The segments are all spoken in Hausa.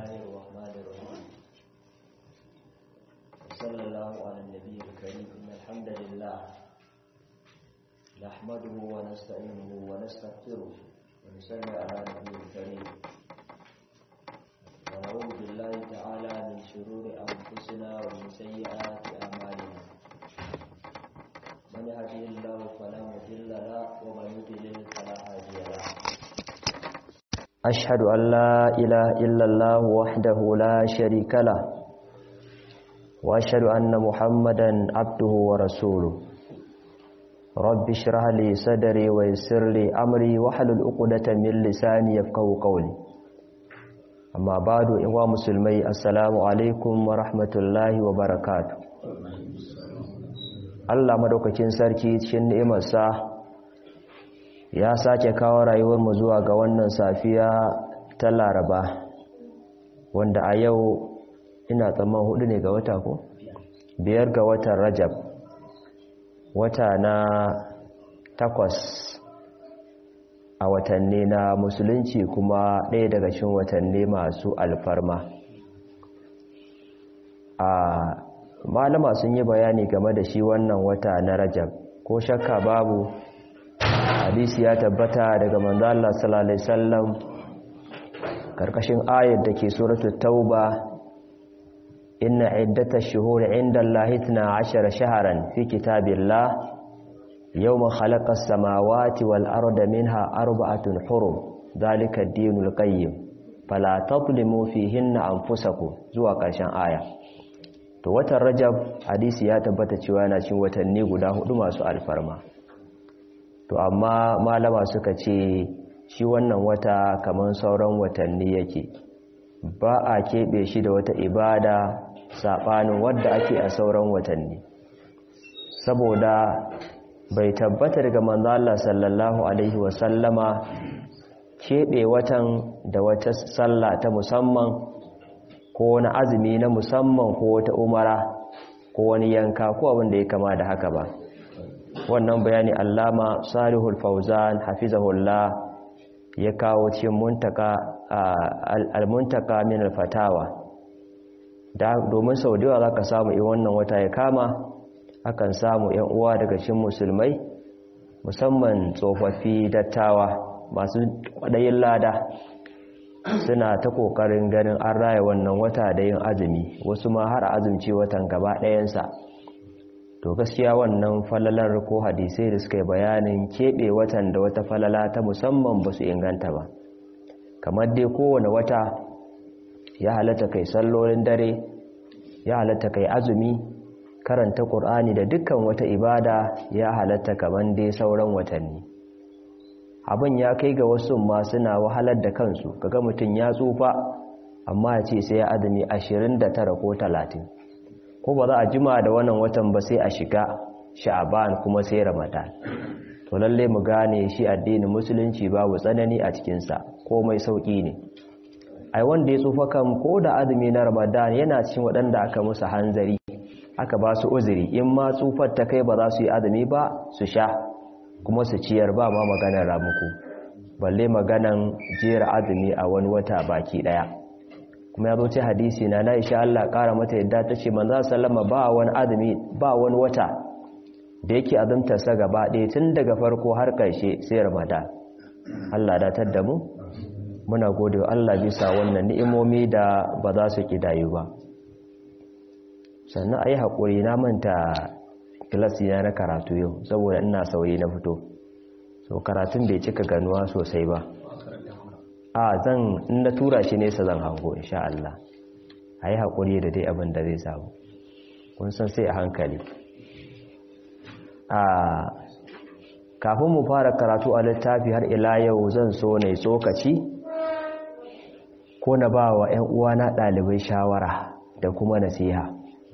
الله الرحمن الرحيم وصلى الله على النبي الكريم. إن الحمد لله نحمده ونستعينه ونستغفره ونصلي على النبي الكريم ونعوذ بالله تعالى من شرور أنفسنا ومن سيئات أعمالنا. من يهده الله فلا مضل له ومن يضلل فلا هادي له. أشهد أن لا إله إلا الله وحده لا شريك له وأشهد أن محمدا عبده ورسوله. رب اشرح لي صدري ويسر لي أمري واحلل عقدة من لساني يفقهوا قولي. أما بعد إخوة مسلمي السلام عليكم ورحمة الله وبركاته. Allah madaukakin sarki cikin ni'imarsa ya sake kawo rayuwarmu zuwa ga wannan safiya ta Laraba, wanda a yau ina tsamman 4 ne ga wata ko 5 ga watan Rajab, wata na 8 a watanni na musulunci, kuma ɗaya daga cikin watanni masu alfarma. Malama sun yi bayani game da shi wannan wata na Rajab. Ko shakka babu, hadisi ya tabbata daga manzo Allah sallallahu alaihi wasallam karkashin ayar da ke suratul Tauba, inna iddatash shuhuri 'inda Allahi 12 shahran fi kitabillah yawma khalaqas samawati wal arda minha arba'atun hurum dhalika ad-dinul qayyim fala tadlimu fihinna anfusakum, zuwa karshen aya. To watan Rajab hadisi ya tabbata cewa yana cikin watanni guda 4 masu alfarma. To amma malama suka ce shi wannan wata kaman sauran watanni yake, ba a keɓe shi da wata ibada saɓanin wadda ake a sauran watanni, saboda bai tabbata daga manzo Allah sallallahu alaihi wasallama keɓe watan da wata sallah ta musamman ko wani azumi na musamman ko wata umara ko wani yanka ko abin da ya kama da haka ba. Wannan bayani Allama Salihul Fauzan hafizahullah ya kawo cikin al-muntaka min al-fatawa. Domin sau da yawa zaka samu wannan wata ya kama, akan samu ƴan uwa daga cikin musulmai, musamman tsofaffi dattawa masu kwadayin lada, suna ta kokarin ganin an raya wannan wata da yin azumi, wasu ma har azumci watan gaba ɗayansa. To gaskiya wannan falalar ko hadisai da suka yi bayanin keɓe watan da wata falala ta musamman ba su inganta ba. Kamar dai kowane wata ya halatta kai sallolin dare, ya halatta kai azumi, karanta Qur'ani da dukkan wata ibada ya halatta kamar dai sauran watanni. Abin ya kai ga wasu ma suna wahalar da kansu, kaga mutum ya tsufa amma ya ce sai ya azumi 29 ko 30, ko ba za a jima da wannan watan ba sai a shiga Sha'ban kuma sai Ramadan. To lalle mu gane shi addinin musulunci babu tsanani a cikin sa, komai sauki ne. Ai wanda ya tsufa kan ko da azumi na Ramadan yana cikin waɗanda aka musu hanzari, aka ba su uzuri, in ma tsufar ta kai ba za su yi azumi ba su sha kuma su ciyar, ba ma maganar ramuku, balle maganan jera azumi a wani wata baki daya. Kuma ya zo ce hadisi na Aisha Allah kara mata yadda ta ce manzo sallama ba wani azumi, ba wani wata da yake azumta sa gaba ɗaya tun daga farko har ƙarshe sai Ramadan. Allah datar da mu, muna gode wa Allah bisa wannan ni'imomi da ba za su kidayu ba. Sannan ayi hakuri, na manta kilasi na karatu yau saboda ina sauri na fito, so karatun bai cika ganuwa sosai ba. Zan in na tura shi nesa zan hango insha Allah. Ayi hakuri da dai abin da zai samu, kun san sai a hankali. Kafin mu fara karatu a littafi har ila yau zan so na tsokaci ko na ba wa 'yan uwana ɗalibai shawara da kuma nasiha.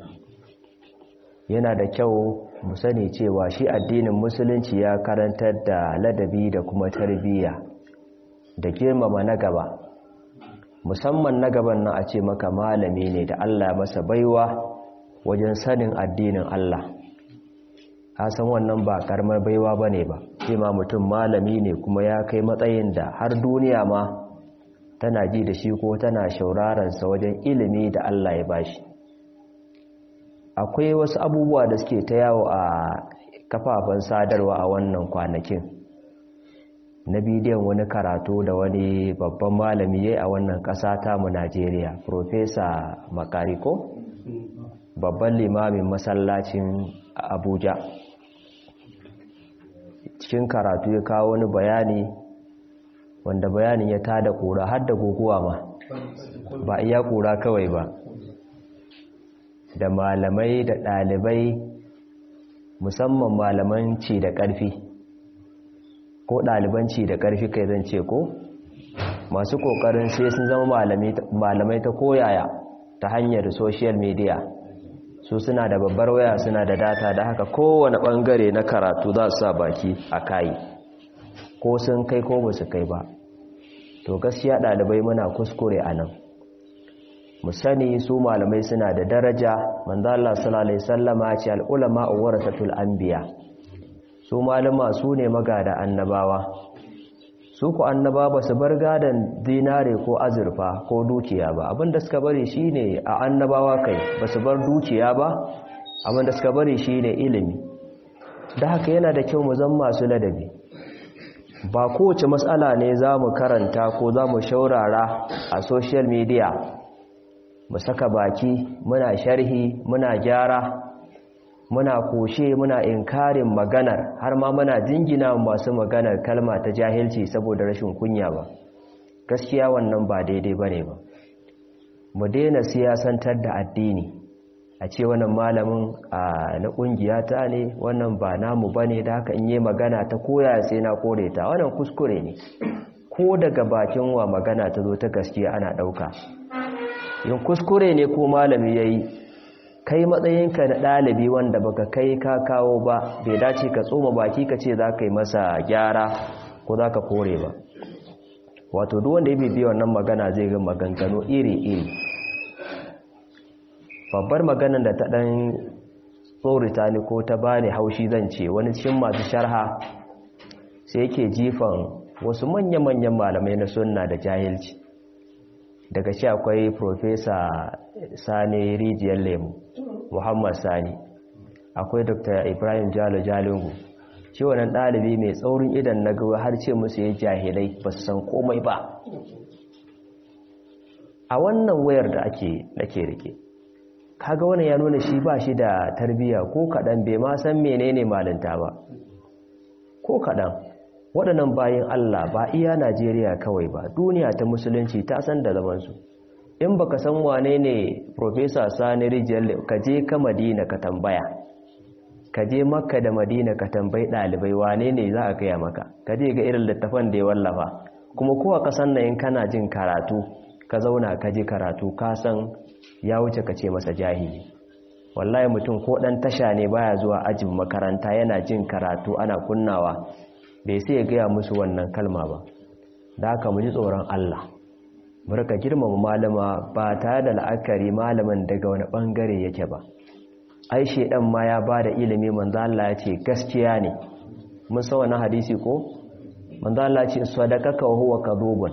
Yana da kyau mu sani cewa shi addinin musulunci ya karantar da ladabi da kuma tarbiyya da girmama na gaba, musamman na gaban nan a ce maka malami ne da Allah masa baiwa wajen sanin addinin Allah. Ka san wannan ba karamar baiwa bane ba, sai ma mutum malami ne kuma ya kai matsayin da har duniya ma tana ji da shi ko tana shauraransa wajen ilimi da Allah ya bashi. Akwai wasu abubuwa da suke ta yawo a kafafen sadarwa a wannan kwanakin na bidiyon wani karatu da wani babban malami yayi a wannan ƙasa ta mu Najeriya, Professor Makariko, babban limamin masallacin Abuja. Cikin karatu ya kawo wani bayani wanda bayanin ya tada kura har da guguwa ma, ba iya kura kawai ba, da malamai da ɗalibai, musamman malaman ci da ƙarfi ko ɗaliban ci da ƙarfi kai zan ce ko, masu ƙoƙarin sai sun zama malamai ta koyaya ta hanyar social media. Su suna da babbar waya, suna da data, da haka kowane ɓangare na karatu za su sa baki a kayi, ko sun kai ko ba su kai ba. To gaskiya ɗalibai muna kuskure a nan. Mu sani su malamai suna da daraja. Manzo Allah sallallahu alaihi wasallama ce al-ulama warasatul anbiya. Su malama su ne magada annabawa. Su ku annaba ba su bar gadan dinare ko azurfa ko dukiya ba. Abinda suka bari shine a annabawa kai ba su bar dukiya ba. Abinda suka bari shine ilimi. Da haka yana da kyau mu zama masu ladabi. Ba kowace matsala ne za mu karanta ko za mu shaurara a social media mu saka baki muna sharhi, muna gyara, muna kushe, muna inkarin maganar, har ma muna jingina masu maganar kalma ta jahilci saboda rashin kunya ba. Gaskiya wannan ba daidai bane ba. Mu daina siyasantar da addini, a ce wannan malamin na kungiya ta ne, wannan ba namu bane, da haka in yi magana ta koya sai na kore ta. Wannan kuskure ne. Ko daga bakin wa magana ta zo ta gaskiya ana dauka. Yin kuskure ne ko malami yayi, kai matsayinka na ɗalibi wanda baka kai ka kawo ba, bai dace ka tsoma baki ka ce za ka yi masa gyara ko za ka kore ba. Wato duk wanda ya bibiya wannan magana zai ga maganganu iri-iri. Babbar maganar da ta ɗan tsorita ni ko ta bani haushi zan ce, wani cikin masu sharha sai yake jifan wasu manya-manyan malamai na sunna da jahilci. Daga shi akwai Professor Sani Rijiyar Lemu, Muhammad Sani, akwai Dr. Ibrahim Jalo Jalingu. Shi wannan ɗalibi mai tsaurin idan na gawa har ce musu ya jahilai ba su san komai ba. A wannan wayar da nake rike, kaga wannan ya nuna shi ba shi da tarbiyya ko kaɗan, bai ma san menene malinta ba ko kaɗan. Waɗannan bayan Allah ba iya Najeriya kawai ba, duniya ta musulunci ta san da zamansu. In baka san wane ne Professor Sani Rijiyar, ka je ka Madina ka tambaya, ka je Makka da Madina ka tambayi ɗalibai wane ne za a gaya maka, ka je ga irin littafan da ya wallafa. Kuma kowa ka san na in kana jin karatu, ka zauna ka ji karatu, ka san ya wuce ka ce masa jahili. Wallahi mutum ko ɗan tasha ne baya zuwa ajin makaranta yana jin karatu ana kunnawa, bai sai ya gaya musu wannan kalma ba. Da haka mu ji tsoron Allah, mu rika girmama malama ba tare da la'akari malamin daga wani bangare yake ba. Ai shedan ma ya bada ilimi, manzo Allah ya ce gaskiya ne. Mun san wannan hadisi ko? Manzo Allah ya ce sadaqaka wa huwa kadhubun.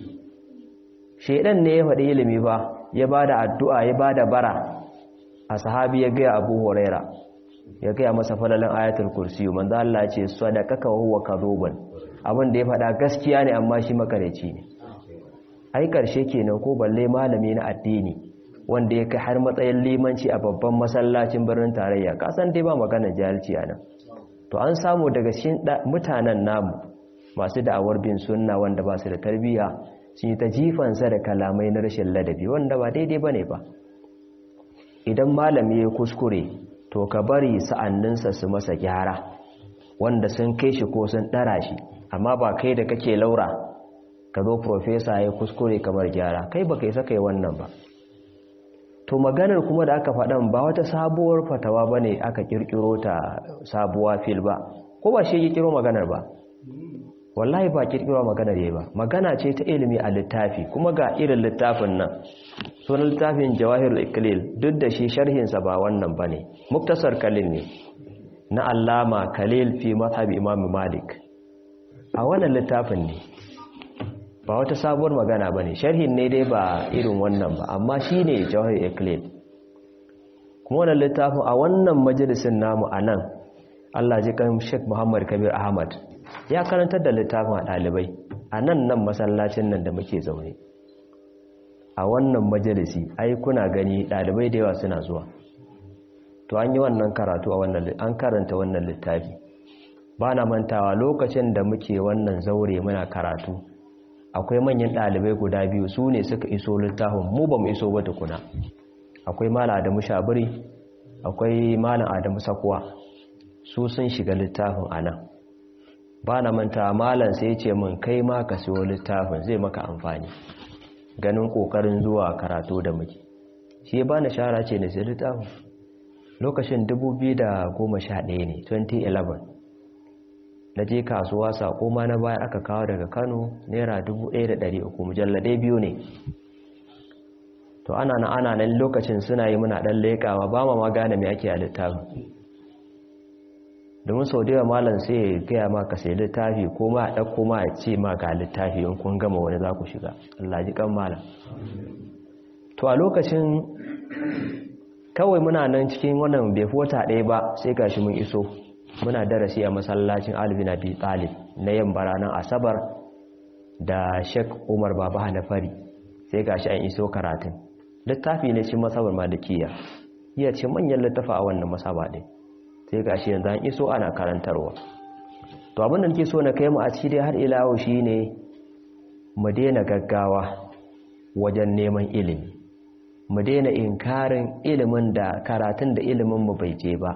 Shedan ne ya faɗi ilimi ba, ya bada addu'a, ya bada bara. A sahabi ya ga Abu Huraira, ya gaya masa falalan ayatul kursiyu. Manzo Allah ya ce sadaqaka wa huwa kadhubun. Abin da ya faɗa gaskiya ne amma shi makareci ne. Ai karshe kenan ko balle malami na addini wanda ya kai har matsayin limanci a babban masallacin birnin tarayya, ka san dai ba magana jahilci anan. To an samu daga cikin mutanen namu masu da'awar bin sunna wanda ba su da tarbiyya, sun yi ta jifansa da kalamai na rashin ladabi wanda ba daidai bane ba. Idan malami ya kuskure, to ka bari sa'anninsa su masa gyara, wanda sun kai shi ko sun ɗara shi. Amma ba kai da kake laura ka zo profesa ya kuskure kamar gyara, kai ba kai saka yi wannan ba. To maganar kuma da aka faɗan ba wata sabuwar fatawa ba ne aka ƙirƙiro ta sabuwa fil ba, ko ba shi ƙirƙiro maganar ba. Wallahi ba ƙirƙiro maganar ya ba, magana ce ta ilimi a littafi, kuma ga irin littafin nan sunan littafin Jawahirul Iklil, duk da shi sharhinsa ba wannan ba ne, Muktasar Khalil ne na Allama Khalil fi mazhab Imam Malik. A wannan littafin ne ba wata sabuwar magana ba ne, sharhin ne dai ba irin wannan ba, amma shi ne jawahir iklil. Kuma wannan littafin a wannan majalisin namu a nan, Allah ji kan Sheikh Muhammad Kabir Ahmad ya karantar da littafin a ɗalibai a nan masallacin nan da muke zaune. A wannan majalisi ai kuna gani ɗalibai da yawa suna zuwa, to an yi wannan karatu a wannan, an karanta wannan littafi. Ba na mantawa lokacin da muke wannan zaure muna karatu, akwai manyan ɗalibai guda biyu su ne suka iso littafin, mu ba mu iso ba tukuna. Akwai Malam Adamu Shabiri, akwai Malam Adamu Sakuwa, su sun shiga littafin a nan. Ba na mantawa malam sai ya ce min kai ma ka siyo littafin zai maka amfani, ganin ƙoƙarin zuwa karatu da muke. Shi ba na shara ce na siyo littafin lokacin 2011 ne, 2011. Na je kasuwa sako ma na baya aka kawo daga Kano naira 1,300, mujalladai 2 ne. To ana nan lokacin suna yi muna dan lekawa ba ma gane me ake a littafin. Domin sau da yawa malam sai ya gaya ma ka sai littafi ko ma a ɗauko ma ya ce ma ga littafi in kun gama wani za ku shiga. Allah ji kan malam. To a lokacin kawai muna nan cikin wannan bai fi wata ɗaya ba sai gashi mun iso. Muna darasi a masallacin Ali bin Abi Talib na yamma ranar Asabar da Sheikh Umar Baba Hanafari, sai gashi an iso karatun. Littafi ne shi masabar Malikiya, iya ce manyan littafa a wannan masaba ɗin, sai gashi yanzu an iso ana karantarwa. To abin da nake so na kai mu a ciki dai har ila yau shine mu daina gaggawa wajen neman ilimi, mu daina inkarin ilimin da karatun da ilimin mu bai je ba.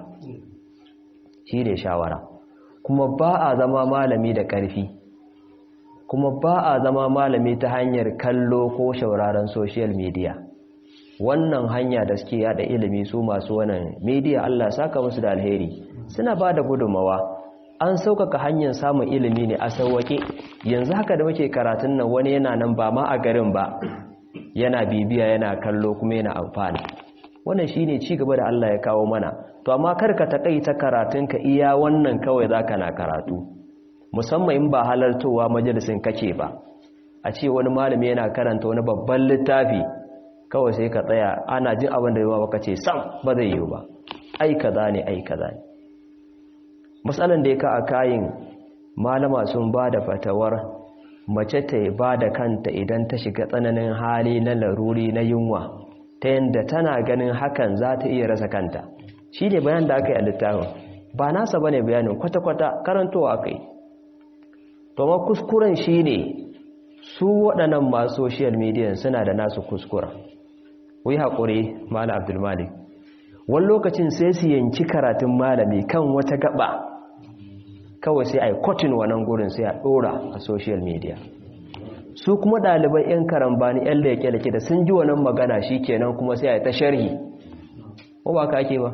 Shi ne shawara. Kuma ba a zama malami da ƙarfi, kuma ba a zama malami ta hanyar kallo ko shauraron social media. Wannan hanya da suke yada ilimi su masu wannan media, Allah saka musu da alheri, suna ba da gudunmawa. An sauƙaƙa hanyar samun ilimi ne a sauwaƙe. Yanzu haka da muke karatun nan wani yana nan ba ma a garin ba, yana bibiya yana kallo kuma yana amfani. Wannan shine ci gaba da Allah ya kawo mana. To amma karka takaita karatunka iya wannan kawai zaka na karatu, musamman in ba halartowa majalisin kake ba. A ce wani malami yana karanta wani babban littafi kawai sai ka tsaya ana jin abin da yawa baka ce sam ba zai yi ba, ai kaza ne ai kaza ne. Matsalan da yake a kayin malama sun ba da fatawar mace ta ba da kanta idan ta shiga tsananin hali na laruri na yunwa, ta yadda tana ganin hakan za ta iya rasa kanta. Shi ne bayan da aka yi a littafin, ba nasa ba ne bayanin kwata-kwata karantowa aka yi. To ma kuskuren shi ne su waɗannan masu social media suna da nasu kuskura. Wai haƙuri Malam Abdulmalik, wani lokacin sai su yanki karatun malami kan wata gaba, kawai sai a yi kotin wannan gurin sai a ɗora a social media. Su kuma ɗalibai 'yan karambani 'yan leke-leke da sun ji wannan magana shi kenan kuma sai a yi ta sharhi, ko ba ka ake ba?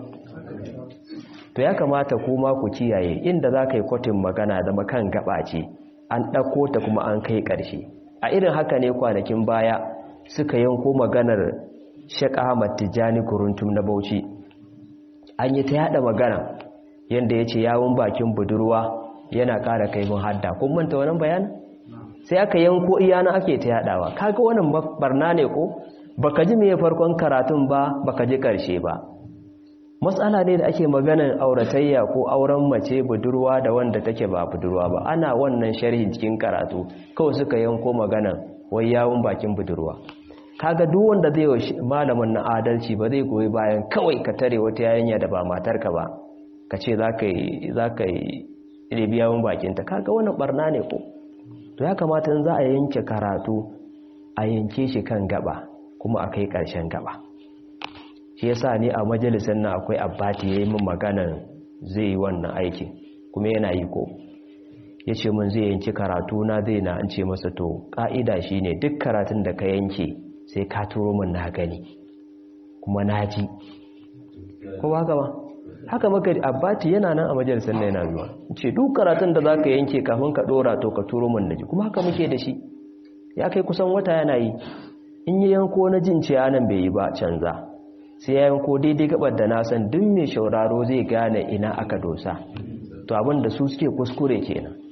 To ya kamata kuma ku kiyaye inda za ka yi kotin magana zama kan gaba ce, an ɗauko ta kuma an kai ƙarshe. A irin haka ne kwanakin baya suka yanko maganar Sheikh Ahmad Tijjani Kuruntum na Bauchi. An yi ta yada magana yadda ya ce yawon bakin budurwa yana ƙara kaifin hadda. Kun manta wannan bayan? Sai aka yanko iyana ake ta yadawa. Kaga wannan barna ne ko? Baka ji me farkon karatun ba, baka ji ƙarshe ba. Matsala ne da ake maganar auratayya ko auren mace budurwa da wanda take ba budurwa ba. Ana wannan sharhin cikin karatu, kawai suka yanko maganar wai yawon bakin budurwa. Kaga duk wanda zai yi malamin na adalci ba zai goyi bayan kawai ka tare wata yarinya da ba matarka ba, ka ce za ka yi ɗebi yawon bakinta. Kaga wannan barna ne ko? To ya kamata in za a yanke karatu a yanke shi kan gaba kuma a kai ƙarshen gaba. Shi yasa ni a majalisar na akwai abbati ya yi min maganan zai yi wannan aikin kuma yana yi ko ya ce min zai yanki karatu na zai na an ce masa to ƙa'ida shi ne duk karatun da ka yanke sai ka turo min na gani kuma na ji ko ba haka ba. Haka maka abbati yana nan a majalisar na yana zuwa ce duk karatun da za ka yanke kafin ka ɗora to ka turo min na ji, kuma haka muke da shi. Ya kai kusan wata yana yi, in yi yanko na jin ce nan bai yi ba canza, sai ya yanko daidai gabar da na san duk mai shauraro zai gane ina aka dosa. To abin da su suke kuskure kenan,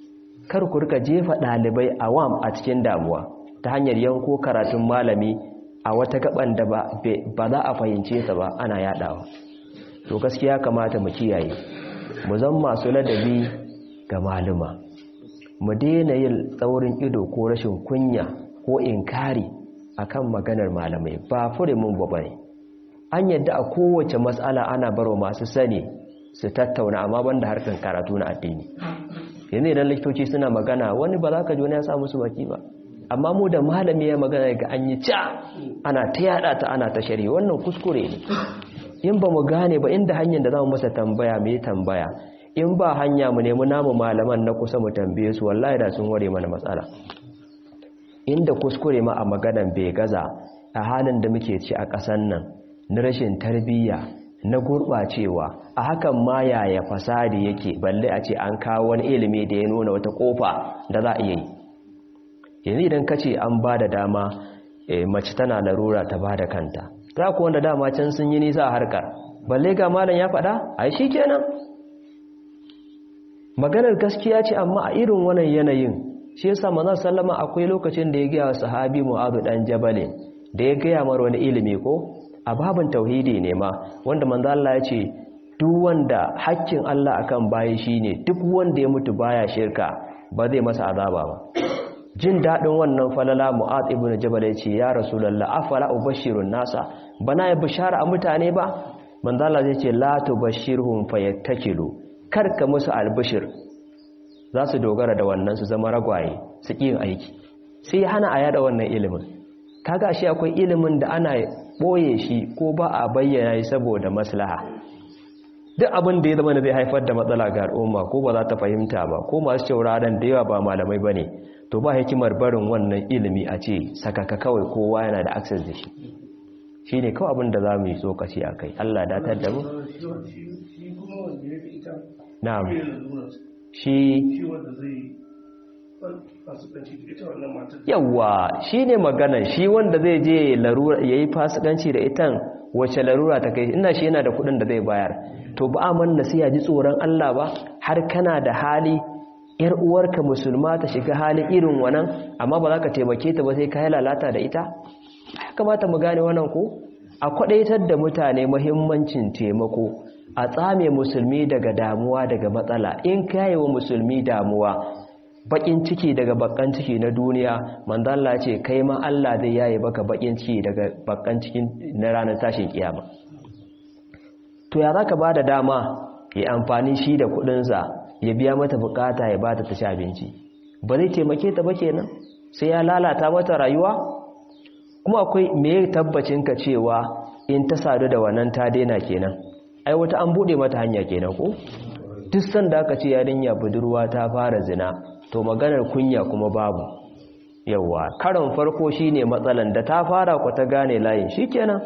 kar ku rika jefa ɗalibai awam a cikin damuwa ta hanyar yanko karatun malami a wata gaban da ba za a fahimce ta ba ana yadawa. To gaskiya kamata mu kiyaye, mu zan masu ladabi ga maluma, mu daina yin tsaurin ido ko rashin kunya ko inkari akan maganar malamai, ba fure mun ba bane. An yadda a kowace matsala ana barwa masu sani su tattauna, amma banda harkar karatu na addini. Yanzu idan likitoci suna magana wani ba za ka ji wani ya sa musu baki ba, amma mu da malami ya magana ga an yi ana ta yada ta ana ta shari, wannan kuskure ne. In ba mu gane ba inda hanyar da za mu masa tambaya mai tambaya, in ba hanya mu nemi namu malaman na kusa mu tambaye su, wallahi da sun ware mana matsala. Inda kuskure ma a maganan bai gaza a halin da muke ci a ƙasan nan na rashin tarbiyya, na gurɓacewa, a hakan ma yaya fasadi yake, balle a ce an kawo wani ilimi da ya nuna wata ƙofa da za a iya yi. Yanzu idan ka ce an ba da dama mace tana larura ta ba da kanta, za ku wanda dama can sun yi nisa a harkar, balle ga malam ya faɗa, ai shi kenan. Maganar gaskiya ce, amma a irin wannan yanayin shi yasa manzon sallama akwai lokacin da ya gaya wa sahabi Mu'adh dan Jabal da ya gaya mar wani ilimi ko a babin tauhidi ne ma, wanda manzo Allah ya ce duk wanda haƙƙin Allah akan bayi shine duk wanda ya mutu baya shirka ba zai masa azaba ba. Jin dadin wannan falala Mu'adh ibn Jabal ya ce ya Rasulullah afala ubashirun nasa, bana ya bishara a mutane ba? Manzo Allah zai ce la tubashirhum fayattakilu, kar ka musu albishir, za su dogara da wannan su zama ragwaye su ƙi yin aiki. Sai hana a yada wannan ilimin. Kaga shi akwai ilimin da ana boye shi ko ba a bayyana shi saboda maslaha. Duk abin da ya zama da zai haifar da matsala ga al'umma ko ba za ta fahimta ba, ko masu cewararen da yawa ba malamai ba ne, to ba hikimar barin wannan ilimi a ce sakaka kawai kowa yana da access da shi. Shi ne kawai abin da za mu yi tsokaci a kai. Allah datar da mu. Na'am. Shi yawa shi ne magana, shi wanda zai je larura ya yi fasikanci da itan wace larura ta kai, ina shi yana da kudin da zai bayar, to ba a manna sai ya ji tsoron Allah ba, har kana da hali yar uwarka musulma ta shiga halin irin wannan, amma ba za ka taimake ta ba sai ka yi lalata da ita. Kamata mu gane wannan ko a kwadaitar da mutane muhimmancin taimako, a tsame musulmi daga damuwa daga matsala. In kai wa musulmi damuwa, bakin ciki daga bakan ciki na duniya, manzo Allah ce kai ma Allah zai yaye baka bakin ciki daga bakan cikin na ranar tashin kiyama. To ya zaka bada dama ya amfani shi da kudin sa ya biya mata bukata ya bata ta ci abinci, ba zai taimake ta ba kenan, sai ya lalata mata rayuwa. Kuma akwai me tabbacin ka cewa in ta sadu da wannan ta daina kenan? Ai wata an bude mata hanya kenan ko? Duk sanda aka ce yarinya budurwa ta fara zina, to maganar kunya kuma babu. Yawa karon farko shine matsalan da ta fara ku ta gane layin shikenan.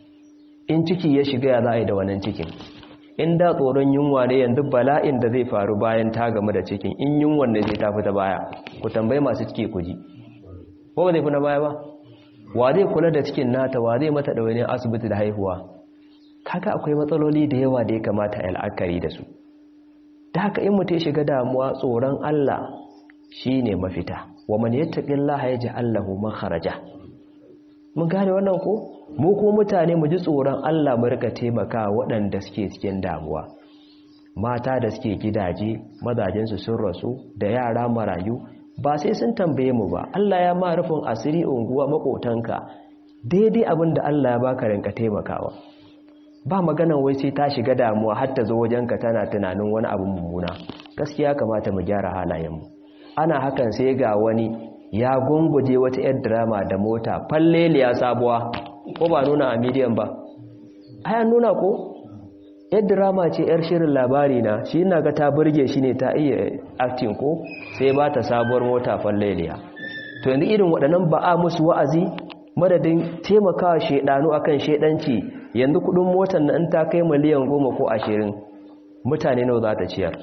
In ciki ya shiga ya za a yi da wannan cikin. In da tsoron yunwa ne, yanzu bala'in da zai faru bayan ta gamu da cikin, in yunwan ne zai tafi ta baya. Ku tambayi masu ciki ku ji, ko ba zai fi na baya ba? Wa zai kula da cikin nata, wa zai mata ɗawainiyar asibiti da haihuwa? Kaga akwai matsaloli da yawa da ya kamata a yi la'akari da su. Da haka in mutum ya shiga damuwa, tsoron Allah shine mafita. Wa man yattaqillaha yaj'al lahu makhraja. Mun gane wannan ko? Mu ko mutane mu ji tsoron Allah, mu rika taimaka waɗanda suke cikin damuwa. Mata da suke gidaje, mazajensu sun rasu, da yara marayu, ba sai sun tambaye mu ba. Allah ya ma rufin asiri unguwa makotanka, daidai abin da Allah ya baka rinka taimakawa. Ba maganan wai sai ta shiga damuwa har ta zo wajenka tana tunanin wani abu mummuna. Gaskiya kamata mu gyara halayenmu. Ana hakan sai ga wani ya gunguje wata yar drama da mota falleliya sabuwa, ko ba nuna a medium ba? Aya nuna ko? Yar drama ce, yar shirin labari na, shi ina ga ta burge shi ne, ta iya acting ko, sai ba ta sabuwar mota falleliya. To yanzu irin waɗannan ba a musu wa'azi madadin taimakawa shedanu akan shedanci. Yanzu kudin motar na in ta kai miliyan 10 ko 20, mutane nawa za ta ciyar?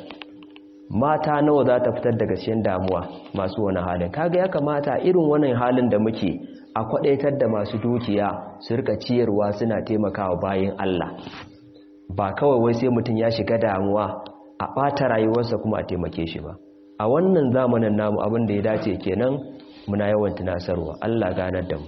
Mata nawa za ta fitar daga cikin damuwa masu wani halin? Kaga ya kamata irin wannan halin da muke a kwadaitar da masu dukiya su rika ciyarwa suna taimakawa bayin Allah. Ba kawai wai sai mutum ya shiga damuwa a ɓata rayuwarsa kuma a taimake shi ba. a wannan zamanin namu abin da ya dace kenan muna yawan tunasarwa. Allah ganar da mu.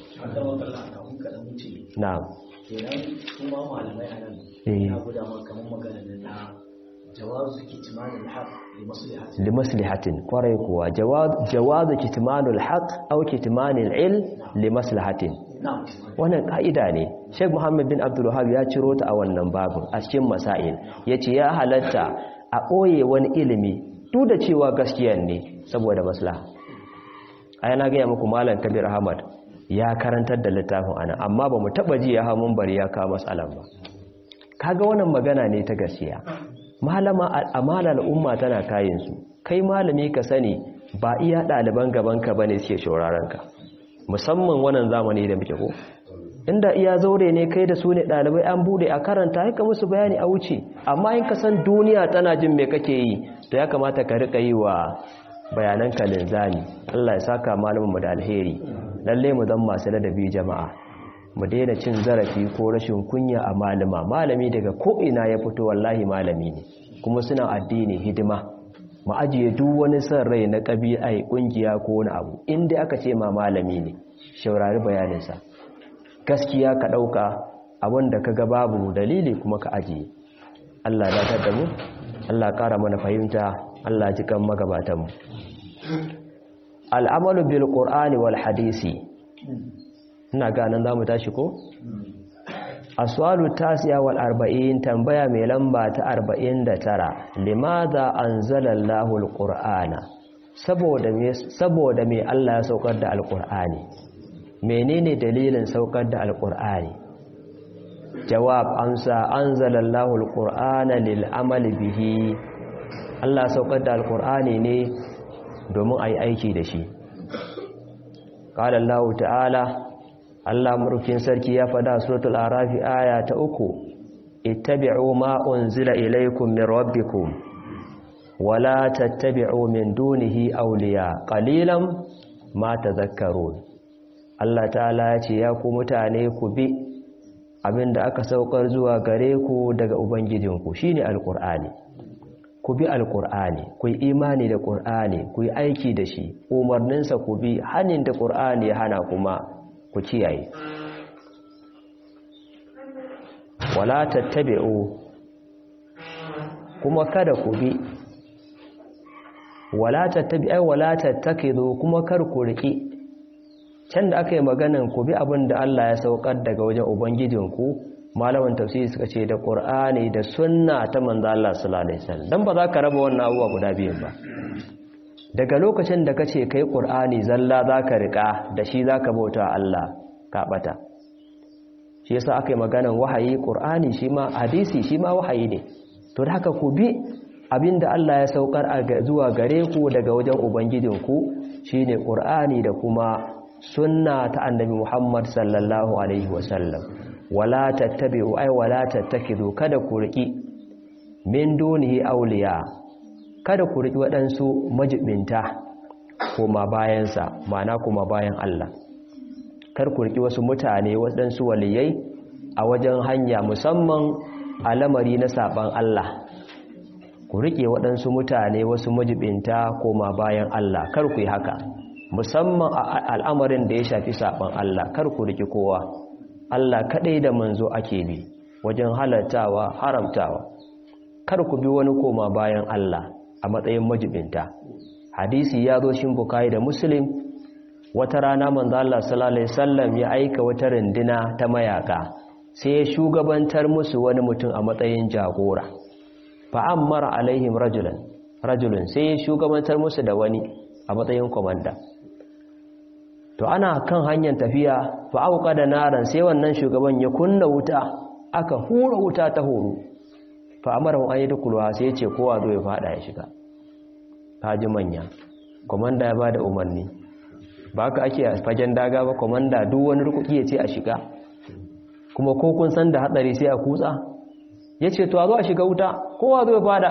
na'am kenan kuma malamai anan ina guda maka kamar magana na jawazu kitmanul haqq li maslahatin kwarai kuwa jawazu kitmanul haqq aw kitmanul ilm li maslahatin wannan kaida ne. Sheikh Muhammad bin Abdul Wahhab ya ciro ta a wannan babin a cikin masail yace ya halatta a boye wani ilimi duk da cewa gaskiya ne saboda maslaha. ai na ga muku malam Kabir Ahmad ya karantar da littafin ana amma ba mu taba ji ya hamun bari ya kawo matsalan ba. Kaga wannan magana ne ta gaskiya. Malama amalar umma tana kayin su. Kai malami ka sani ba iya ɗaliban gaban ka bane suke shauraron ka. Musamman wannan zamani da muke ko. Inda iya zaure ne kai da su ne ɗalibai an bude a karanta haka musu bayani a wuce. Amma in ka san duniya tana jin me kake yi to ya kamata ka rika yi wa bayanan ka linzami. Allah ya saka malamin mu da alheri. Lalle mu zan masu ladabi jama'a. Mu daina cin zarafi ko rashin kunya a malami daga ko ina ya fito wallahi malami ne kuma suna addini hidima. Mu ajiye duk wani san rai na ƙabi'ai kungiya ko wani abu inda aka ce ma malami ne shaurari bayaninsa. Gaskiya ka ɗauka abinda ka ga babu dalili kuma ka ajiye. Allah ya tada mu, Allah ƙara mana fahimta, Allah ji kan magabatan mu. Al'amalu bil Qur'ani wal hadisi. Ina ganin zamu tashi ko? Aswalu tasiya wal 40 tambaya mai lamba ta 49. Limadha anzalallahu al-Qur'ana? Saboda me Allah ya saukar da al-Qur'ani? Menene dalilin saukar da al-Qur'ani? Jawab amsa anzalallahu al-Qur'ana lil amali bihi. Allah saukar da al-Qur'ani ne domin ayi aiki da shi. Qala Allah ta'ala Allah murukin sarki ya fada suratul arafi aya ta 3 ittabi'u ma unzila ilaykum min rabbikum wala tattabi'u min dunihi awliya qalilan ma tadhakkarun. Allah ta'ala ya ce ya ku mutane ku bi abinda aka saukar zuwa gare ku daga ubangijinku shine alqur'ani. Ku bi alqur'ani, ku yi imani da qur'ani, ku yi aiki da shi, umarninsa ku bi, hanin da qur'ani ya hana kuma ku kiyaye. Wala tattabi'u kuma kada ku bi, wala tattabi'u wala tattakidu kuma kar ku riki. Can da aka yi maganan ku bi abin da Allah ya saukar daga wajen ubangijinku, malaman tafsiri suka ce da Qur'ani da sunna ta manzo Allah sallallahu alaihi wasallam. Dan ba za ka raba wannan abubuwa guda biyun ba. Daga lokacin da kace kai Qur'ani zalla zaka rika da shi zaka bauta Allah ka bata. Shi yasa aka yi maganan wahayi Qur'ani shi ma hadisi shi ma wahayi ne. To da haka ku bi abinda Allah ya saukar zuwa gare ku daga wajen ubangijinku shine Qur'ani da kuma sunna ta annabi Muhammad sallallahu alaihi wasallam. Wala tattabi'u ay wala tattakidu kada ku riki min dunihi awliya kada ku riki waɗansu majibinta kuma bayansa ma'ana kuma bayan Allah. Kar ku riki wasu mutane waɗansu waliyai a wajen hanya musamman a lamari na saban Allah. Ku rike waɗansu mutane wasu majibinta kuma bayan Allah kar ku yi haka musamman a al'amarin da ya shafi saban Allah kar ku riki kowa. Allah kadai da manzo ake bi wajen halartawa haramtawa kar ku bi wani koma bayan Allah a matsayin majibinta. Hadisi ya zo shin Bukhari da Muslim wata rana manzo Allah sallallahu alaihi wasallam ya aika wata rindina ta mayaka sai ya shugabantar musu wani mutum a matsayin jagora fa amara alaihim rajulun sai ya shugabantar musu da wani a matsayin komanda. To ana kan hanyar tafiya fa auka da naran sai wannan shugaban ya kunna wuta aka hura wuta ta horo fa amara an yi dukulwa sai ya ce kowa zo ya fada ya shiga. Haji manya komanda ya bada umarni ba ka ake a fagen daga ba komanda duk wani rukuki ya ce a shiga kuma ko kun san da hatsari sai a kutsa ya ce to a zo a shiga wuta kowa zo ya fada.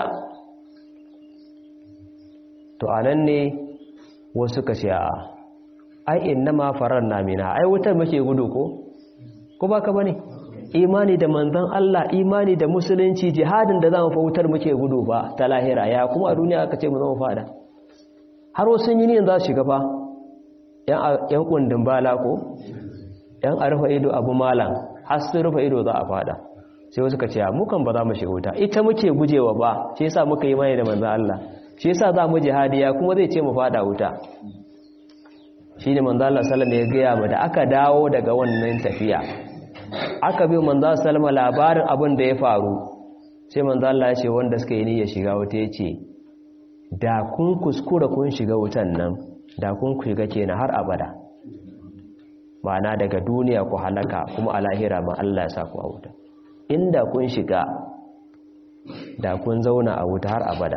To anan ne wasu ka ce a ai innama faranna mina ai wutar muke gudu ko baka bane imani da manzon Allah imani da musulunci jihadin da zamu fa wutar muke gudu ba ta lahira ya kuma a duniya aka ce mu zama fada har wasu yi ne za su shiga fa yan kundin bala ko yan a rufe ido abu malam har sun rufe ido za a fada sai wasu ka ce mu kan ba za mu shiga wuta ita muke gujewa ba shi yasa muka yi mai da manzo Allah shi yasa za mu jihadiya kuma zai ce mu fada wuta shine manzo Allah sallallahu alaihi wasallam ya gaya mu da aka dawo daga wannan tafiya aka bi manzo sallallahu alaihi labarin abin da ya faru sai manzo Allah ya ce wanda suka yi niyyar shiga wuta yace da kun kuskura kun shiga wutan nan da kun shiga kenan har abada ma'ana daga duniya ku halaka kuma a lahira ma Allah ya sa ku a wuta inda kun shiga da kun zauna a wuta har abada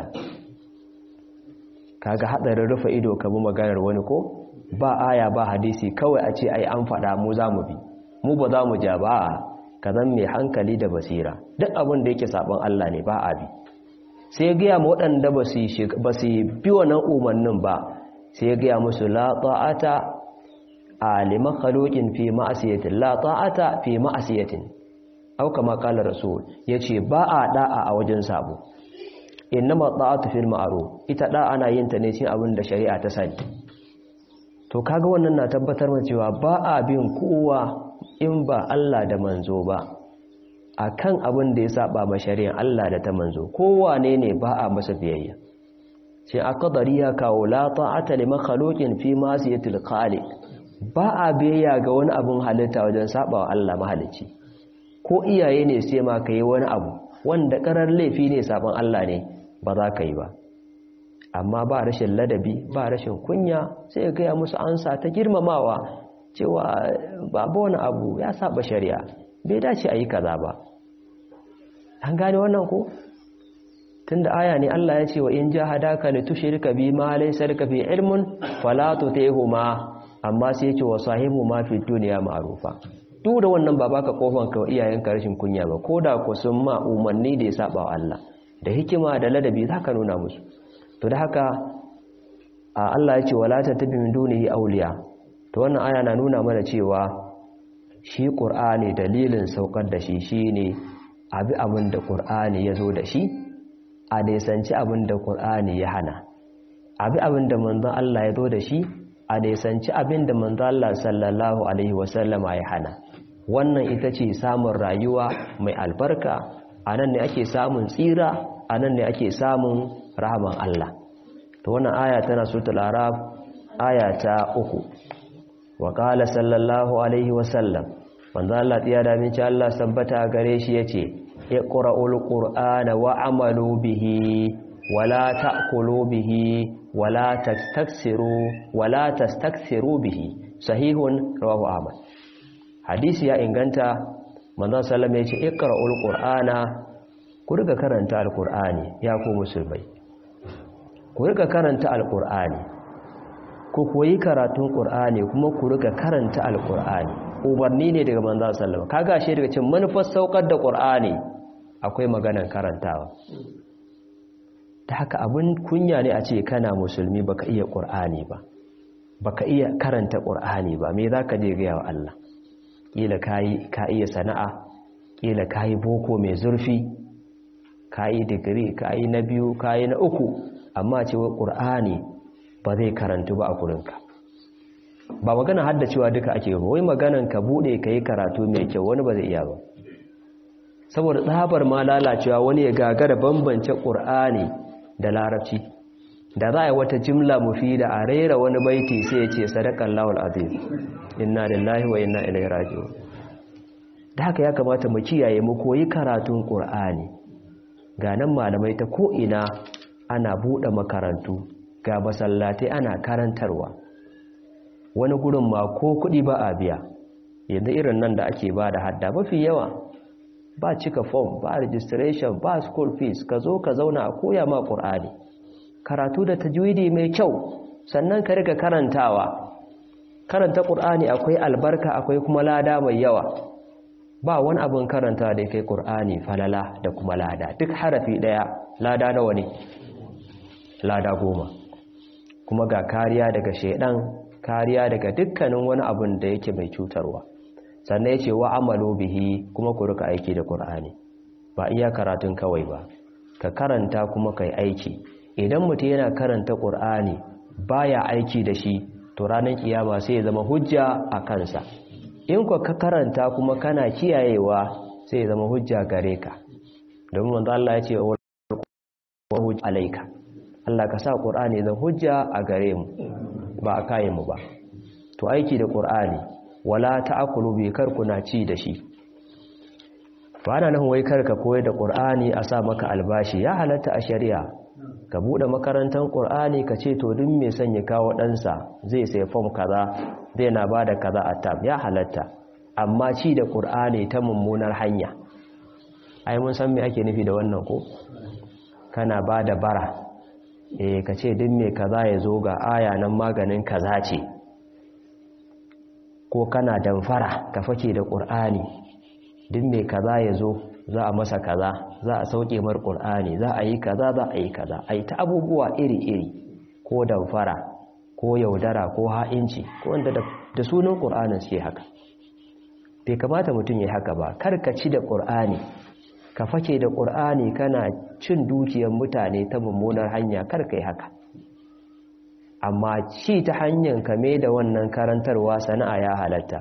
kaga hadarin rufe ido kamar maganar wani ko ba aya ba hadisi kawai a ce ai an faɗa mu za mu bi mu ba za mu ja ba ka zan mai hankali da basira duk abin da yake saban Allah ne ba a bi sai ya gaya ma waɗanda ba su bi wannan umarnin ba sai ya gaya musu la ta'ata a liman khaloqin fi ma'asiyatin la ta'ata fi ma'asiyatin au kama qala rasul yace ba a da'a a wajen sabo innama ta'atu fil ma'ruf ita da ana yin ta ne cikin abin da shari'a ta sani to kaga wannan na tabbatar mana cewa ba a bin kowa in ba Allah da manzo ba akan abin da ya saba ma shari'ar Allah da ta manzo kowane ne ba a masa biyayya sai aqdari ya kawo la ta'ata liman khaloqin fi ma'siyatil khaliq ba a biyayya ga wani abin halitta wajen saba wa Allah mahalicci ko iyaye ne sai ma kai wani abu wanda karar laifi ne saban Allah ne ba za ka yi ba amma ba rashin ladabi ba rashin kunya sai ya gaya musu ansa ta girmamawa cewa babu wani abu ya saba shari'a bai dace a yi kaza ba an gane wannan ko tunda aya ne Allah ya ce wa in jahadaka litushrika bi ma laysa laka fi ilmun fala tutihuma amma sai ya ce wa sahibu ma fi dunya ma'rufa duk da wannan ba baka kofan ka iyayenka rashin kunya ba koda ko sun ma umarni da ya saba wa Allah da hikima da ladabi zaka nuna musu to da haka Allah ya ce wala tattabi min dunihi awliya to wannan aya na nuna mana cewa shi Qur'ani dalilin saukar da shi shine abi abin da Qur'ani ya zo da shi a nisanci abin da Qur'ani ya hana abi abin da manzon Allah ya zo da shi a nisanci abin da manzon Allah sallallahu alaihi wasallama ya hana wannan ita ce samun rayuwa mai albarka anan ne ake samun tsira anan ne ake samun rahaman Allah to wannan aya tana suratul araf aya ta 3 wa qala sallallahu alaihi wasallam manzo Allah ya da min Allah sabbata gare shi yace iqra'ul qur'ana wa amalu bihi wala ta'kulu bihi wala tastaksiru bihi sahihun rawahu ahmad hadisi ya inganta manzo sallallahu alaihi wasallam yace iqra'ul qur'ana ku riga karanta alqur'ani ya ku musulmai ku riga karanta alqur'ani ku koyi karatun qur'ani kuma ku riga karanta alqur'ani umarni ne daga manzo sallallahu alaihi wasallam kaga shi daga cikin manufar saukar da qur'ani akwai maganar karantawa ta haka abin kunya ne a ce kana musulmi baka iya qur'ani ba baka iya karanta qur'ani ba me zaka je ga Allah kila ka iya sana'a kila kai boko mai zurfi kai digiri kai na biyu kai na uku amma cewa qur'ani ba zai karantu ba a gurinka ba magana haddacewa duka ake ba wai maganan ka bude kai karatu mai kyau wani ba zai iya ba saboda tsabar ma lalacewa wani ya gagara bambance qur'ani da larabci da za a yi wata jimla mufida a rera wani baiti sai ya ce sadaqallahu alazim inna lillahi wa inna ilaihi raji'un da haka ya kamata mu kiyaye mu koyi karatun qur'ani ga nan malamai ta ko ina ana bude makarantu ga masallatai ana karantarwa wani gurin ma ko kudi ba a biya yadda irin nan da ake ba da hadda mafi yawa ba cika form ba registration ba school fees ka zo ka zauna a koya ma qur'ani karatu da tajwidi mai kyau sannan ka riga karantawa karanta qur'ani akwai albarka akwai kuma lada mai yawa ba wani abin karanta da kai qur'ani falala da kuma lada duk harafi daya lada nawa ne lada 10 kuma ga kariya daga shedan kariya daga dukkanin wani abin da yake mai cutarwa sannan yace wa amalu bihi kuma ku rika aiki da qur'ani ba iya karatun kawai ba ka karanta kuma kai aiki idan mutum yana karanta qur'ani baya aiki da shi to ranar kiyama sai ya zama hujja a kansa. In ka karanta kuma kana kiyayewa sai ya zama hujja gare ka, domin manzo Allah ya ce wa hujja alaika, Allah ka sa Qur'ani zan hujja a gare mu ba a kayan mu ba. To aiki da Qur'ani, wala ta'kulu bi kar kuna ci da shi. Ba ana nan wai kar ka koyar da Qur'ani a sa maka albashi, ya halatta a shari'a ka bude makarantar Qur'ani ka ce to duk mai son ya kawo ɗansa zai sai form kaza zai na bada kaza a tab, ya halatta. Amma ci da Qur'ani ta mummunar hanya, ai mun san me ake nufi da wannan ko? Kana bada bara, ka ce duk mai kaza ya zo ga aya nan maganin kaza ce, ko kana damfara ka fake da Qur'ani, duk mai kaza ya zo za a masa kaza, za a sauke mar Qur'ani, za a yi kaza, za a yi kaza, ai ta abubuwa iri-iri, ko damfara ko yaudara ko ha'inci, ko wanda da sunan Qur'anin suke haka. Bai kamata mutum ya haka ba. Karkaci da Qur'ani, ka fake da Qur'ani kana cin dukiyar mutane ta mummunar hanya, karkai haka. Amma ci ta hanyar kame da wannan karantarwa sana'a ya halatta,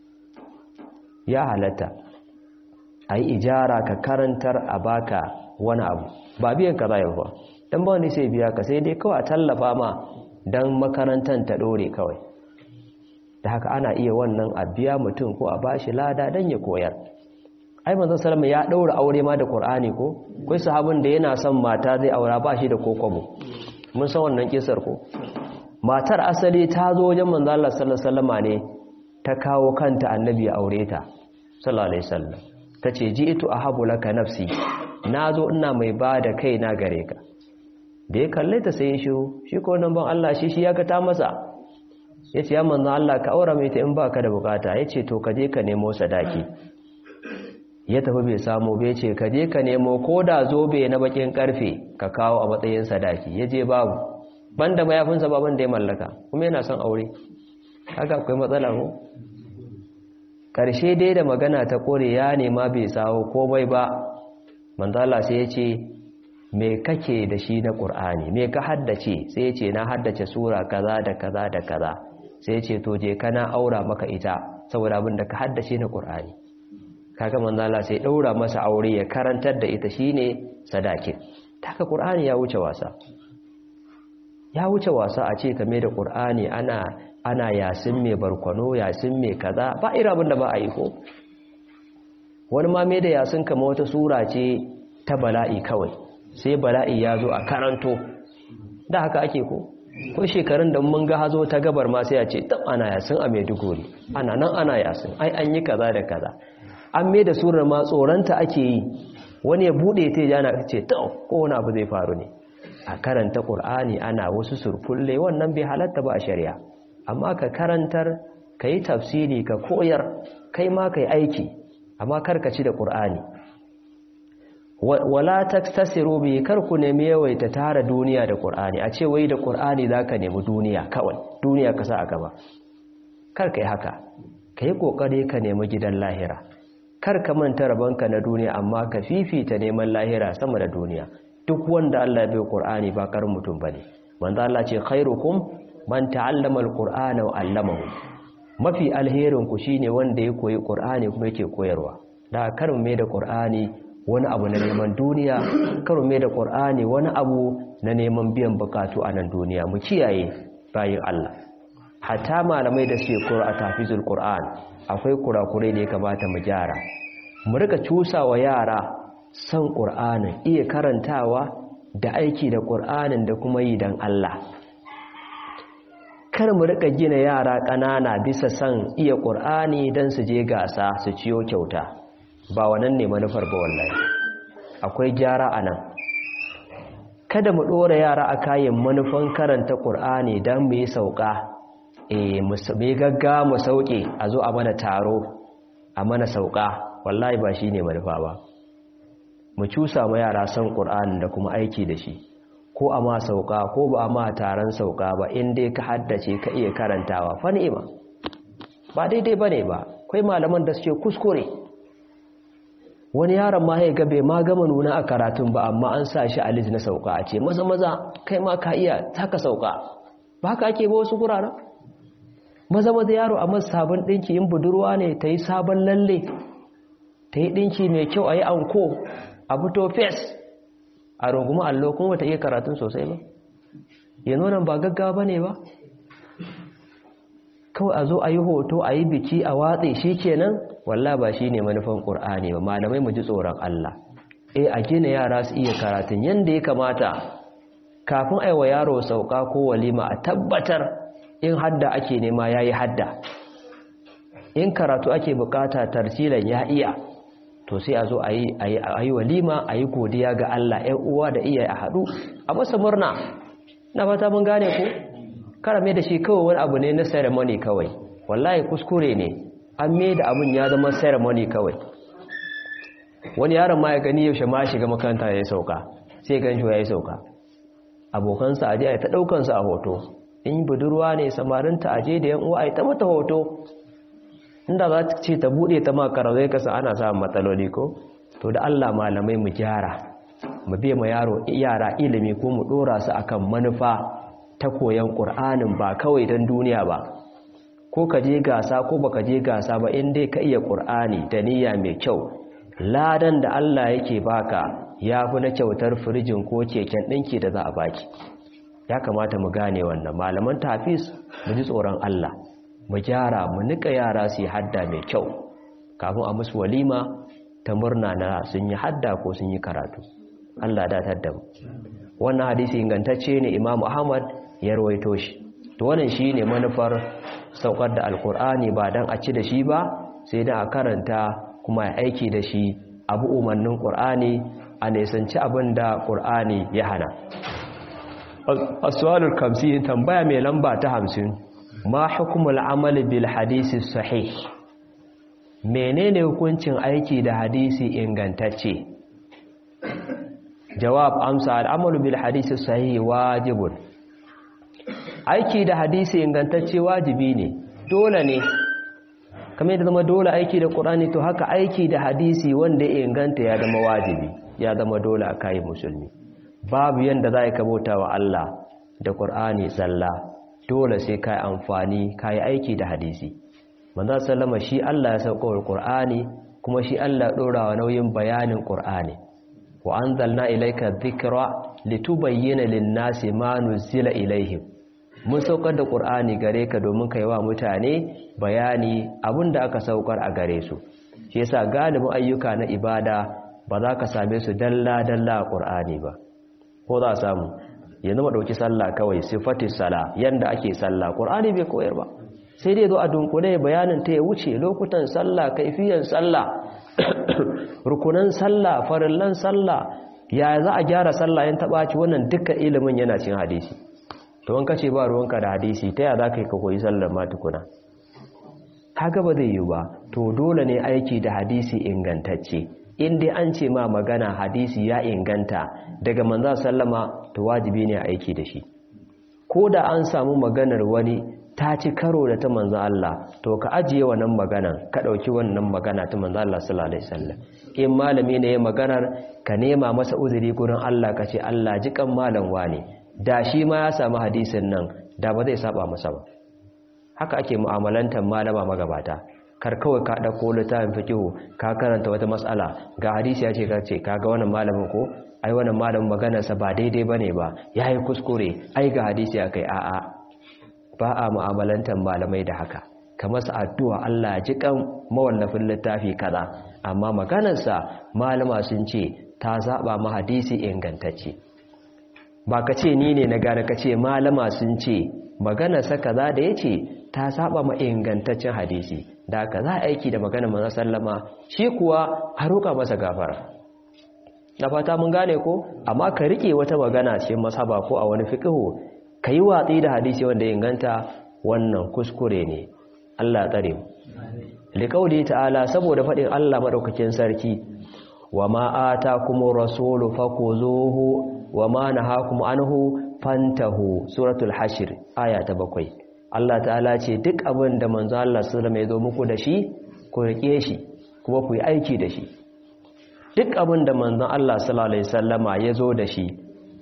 ya halatta. A yi ijara ka karantar a baka wani abu, ba biyan ka zai ba, don ba wani sai biya ka, sai dai kawai a tallafa ma don makarantar ta ɗore kawai. Da haka ana iya wannan a biya mutum ko a bashi lada don ya koyar. Ai manzon salama ya ɗaura aure ma da Qur'ani ko? Kai sahabin da yana son mata zai aura ba shi da kokobo. Mun san wannan kisar ko? Matar asali ta zo wajen manzon Allah sallallahu alaihi wasallama ne ta kawo kanta annabi ya aure ta sallallahu alaihi wasallam. Tace ji'tu ahabu laka nafsi, nazo ina mai bada kaina gare ka. Da ya kalle ta sai shi ko nan ban Allah shi ya ga ta masa. Yace ya manzon Allah ka aura mai ta in baka da bukata. Yace to ka je ka nemo sadaki. Ya tafi bai samu bai ce ka je ka nemo koda zobe na bakin karfe ka kawo a matsayin sadaki. Yaje babu, banda mayafinsa ba banda ya mallaka, kuma yana son aure. Haka akwai matsala ko? Karshe dai da magana ta kore ya nema bai sawo komai ba. Manzo Allah sai ya ce me kake da shi na Qur'ani, me ka haddace? Sai ya ce na haddace sura kaza da kaza da kaza. Sai ya ce to je kana aura maka ita saboda abin da ka haddace na Qur'ani. Kaga manzo Allah sai daura masa aure ya karantar da ita shine sadakin. Taka Qur'ani ya wuce wasa. Ya wuce wasa a ce kame da Qur'ani ana yasin mai barkwano, yasin mai kaza, ba ira abin da ba a yi ko. Wani ma mai da yasin kama wata sura ce ta bala'i kawai, sai bala'i ya zo a karanto. Da haka ake ko shekarun da mun ga hazo ta gabar ma sai a ce tab ana yasin a Maiduguri, ana nan ana yasin, ai an yi kaza da kaza. An mai da surar ma tsoranta ake yi, wani ya bude ta yana ce tab ko wani abu zai faru ne. A karanta Qur'ani ana wasu surkulle, wannan bai halatta ba a shari'a. Amma ka karantar, ka yi tafsiri, ka koyar, kai ma ka yi aiki, amma karkaci da Qur'ani. Wala taktasiru bi, kar ku nemi yawaita tara duniya da Qur'ani, a ce wai da Qur'ani zaka nemi duniya kawai, duniya ka sa a gaba. Kar kai haka, kai kokari ka nemi gidan lahira. Kar ka manta rabanka na duniya, amma ka fifita neman lahira sama da duniya. Duk wanda Allah ya bai Qur'ani ba karin mutum bane. Manzo Allah ce khairukum man ta'allama al-Qur'ana wa 'allamahu. Mafi alherin ku shine wanda ya koyi Qur'ani kuma yake koyarwa. Da karin mai da Qur'ani wani abu na neman duniya, karin mai da Qur'ani wani abu na neman biyan bukatu a nan duniya. Mu kiyaye bayin Allah. Hatta malamai da suke Qur'a tafizul Qur'an, akwai kurakurai da ya kamata mu gyara. Mu rika cusa wa yara san Qur'anin, iya karantawa da aiki da Qur'anin da kuma yi dan Allah. Kar mu rika gina yara ƙanana bisa san iya Qur'ani dan su je gasa su ciyo kyauta. Ba wannan ne manufar ba wallahi. Akwai gyara anan. Kada mu dora yara a kayan manufan karanta Qur'ani dan mu yi sauka. Mu gagga mu sauke a zo a mana taro, a mana sauka. Wallahi ba shine manufa ba. Mu cusa ma yara san Qur'ani da kuma aiki da shi, ko a ma sauka ko ba a ma taron sauka ba, in dai ka haddace ka iya karantawa fa ni'ima. Ba daidai bane ba, akwai malaman da suke kuskure. Wani yaron ma ya ga bai ma gama nuna a karatun ba, amma an sa shi a list na sauka, a ce maza kai ma ka iya taka sauka. ba haka ake ba wasu guraren maza yaro a masa sabon ɗinki yin budurwa ne ta yi sabon lalle ta yi ɗinki mai kyau a yi anko a fito fes a runguma allo kuma ta iya karatun sosai ba yanzu nan ba gaggawa ba ne ba kawai a zo a yi hoto a yi biki a watse shi kenan walla ba shi ne manufan ƙur'ani ba malamai mu ji tsoron Allah a gina yara su iya karatun yadda ya kamata kafin aiwa yaro sauka ko walima a tabbatar in hadda ake nema ya yi hadda in karatu ake bukata tartilan ya iya to sai a zo a yi walima a yi godiya ga Allah ‘yan uwa da iyaye a haɗu a masa murna na fata mun gane ku karame da shi kawai wani abu ne na ceremony kawai wallahi kuskure ne an mai da abin ya zama ceremony kawai wani yaron ma ya gani yaushe ma shiga makaranta ya yi sauka sai gan shi ya yi sauka abokansa aje a ta ɗaukansa a hoto in budurwa ne samarinta aje da yan uwa a ta mata hoto inda za ta ce ta buɗe ta makara zai kasa ana samun matsaloli ko to da Allah malamai mu gyara mu biya ma yara ilimi ko mu ɗora su akan manufa ta koyan ƙur'anin ba kawai don duniya ba ko ka je gasa ko baka je gasa ba in dai ka iya ƙur'ani da niyya mai kyau ladan da Allah yake baka ya fi na kyautar firijin ko keken ɗinki da za a baki ya kamata mu gane wannan malaman tafis mu ji tsoron Allah mu gyara mu nika yara su yi hadda mai kyau kafin a musu walima ta murna na sun yi hadda ko sun yi karatu Allah datar da mu wannan hadisi ingantacce ne Imam Ahmad ya rawaito shi to wannan shine manufar saukar da alkur'ani ba dan a ci da shi ba sai dan a karanta kuma ya aiki da shi abu umarnin qur'ani a nisanci abin da qur'ani ya hana as-su'alul kamsi tambaya mai lamba ta 50 ma hukumul amali bil hadisi sahih menene hukuncin aiki da hadisi ingantacce jawab amsa al'amalu bil hadisi sahih wajibun aiki da hadisi ingantacce wajibi ne dole ne kamar yadda zama dole aiki da Qur'ani to haka aiki da hadisi wanda ya inganta ya zama wajibi ya zama dole a kai musulmi babu yanda za ka bauta wa Allah da Qur'ani zalla dole sai kai amfani kai aiki da hadisi manzo sallama shi Allah ya sauka Qur'ani kuma shi Allah dora wa nauyin bayanin Qur'ani wa anzalna ilayka dhikra litubayyana lin-nasi ma nuzila ilayhim mun saukar da Qur'ani gare ka domin kai wa mutane bayani abinda aka saukar a gare su shi yasa galibin ayyuka na ibada ba za ka same su dalla dalla a Qur'ani ba ko za a samu yanzu mu dauki sallah kawai sifatis sala yanda ake sallah Qur'ani bai koyar ba sai dai zo a dunkule bayanin ta ya wuce lokutan sallah kaifiyan sallah rukunan sallah farillan sallah ya za a gyara sallah yan tabaci wannan duka ilimin yana cikin hadisi to an kace ba ruwanka da hadisi ta ya za ka yi ka koyi sallar ma tukuna kaga ba zai yi ba to dole ne aiki da hadisi ingantacce in dai an ce ma magana hadisi ya inganta daga manzo sallama to wajibi ne aiki da shi ko da an samu maganar wani ta ci karo da ta manzo Allah to ka ajiye wannan maganar ka dauki wannan magana ta manzo Allah sallallahu alaihi wasallam in malami ne ya maganar ka nema masa uzuri gurin Allah ka ce Allah jikan malam wani da shi ma ya samu hadisin nan da ba zai saba masa ba haka ake mu'amalantar malama magabata kar kawai ka dauko littafin fiqh ka karanta wata mas'ala ga hadisi ya ce ka ce kaga wannan malamin ko ai wannan malamin maganarsa ba daidai bane ba yayi kuskure ai ga hadisi ya kai a'a ba a mu'amalantar malamai da haka kamar sa addu'a Allah ya ji kan mawallafin littafi kaza amma maganarsa malama sun ce ta zaba ma hadisi ingantacce ba ka ce ni ne na gane ka ce malama sun ce maganarsa kaza da yace ta saba ma ingantaccen hadisi da ka za aiki da maganar manzon sallama shi kuwa a roƙa masa gafara na fata mun gane ko amma ka rike wata magana ce masaba ko a wani fiqhu kai watsi da hadisi wanda inganta wannan kuskure ne Allah ya tsare mu liqauli ta'ala saboda fadin Allah madaukakin sarki wama atakumur rasulu fakuzuhu wama nahakum anhu fantahu suratul hashr aya ta 7 Allah ta'ala ce duk abin da manzo Allah sallallahu alaihi wasallam ya zo muku da shi ku rike shi kuma ku yi aiki da shi duk abin da manzon Allah sallallahu alaihi wasallama ya zo da shi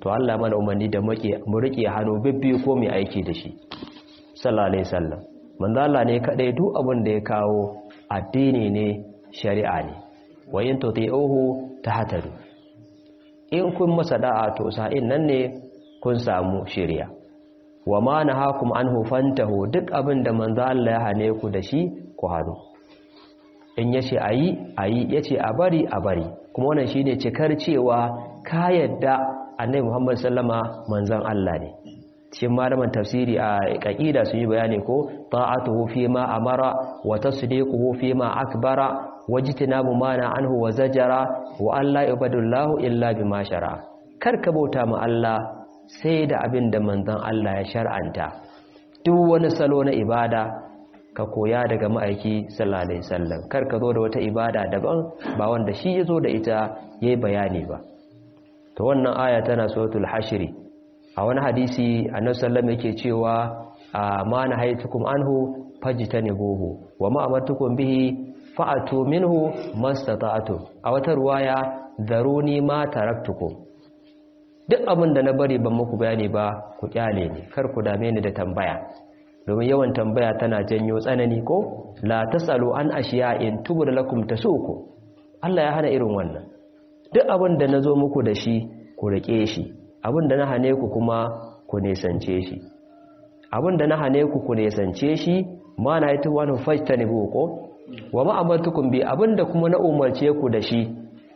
to Allah mana umarni da mu rike hannu bibbiyu ko mai aiki da shi sallallahu alaihi wasallam manzo Allah ne kadai duk abin da ya kawo addini ne shari'a ne wa in tuti'uhu tahtadu in kun masa da'a to sa'in nan ne kun samu shari'a wa ma nahakum anhu fantahu duk abin da manzo Allah ya hane ku da shi ku hanu in yace ayi yace a bari kuma wannan shine cikar cewa ka yadda annabi Muhammad sallama manzon Allah ne cikin malaman tafsiri a aqida sun yi bayani ko ta'atuhu fi ma amara wa tasdiquhu fi ma akbara wajtinabu ma na anhu wa zajara wa alla ibadullahu illa bima shara kar ka bauta ma Allah sai da abin da manzon Allah ya shar'anta duk wani salo na ibada ka koya daga ma'aiki sallallahu alaihi wasallam kar ka zo da wata ibada daban ba wanda shi yazo da ita yayi bayani ba to wannan aya tana suratul hashr a wani hadisi annabi sallallahu yake cewa ma nahaytukum anhu fajtanibuhu wa ma amartukum bihi fa'atu minhu mastata'tum a wata ruwaya daruni ma taraktukum duk abin da na bari ban muku bayani ba ku kyale ni kar ku dame ni da tambaya domin yawan tambaya tana janyo tsanani ko la tasalu an ashiya'in tubur lakum tasuku Allah ya hana irin wannan duk abin da nazo muku da shi ku rike shi abin da na hane ku kuma ku nesance shi abin da na hane ku ku nesance shi ma na yi tuwanu fajtanibu ko wa ma amartukum bi abin da kuma na umarce ku da shi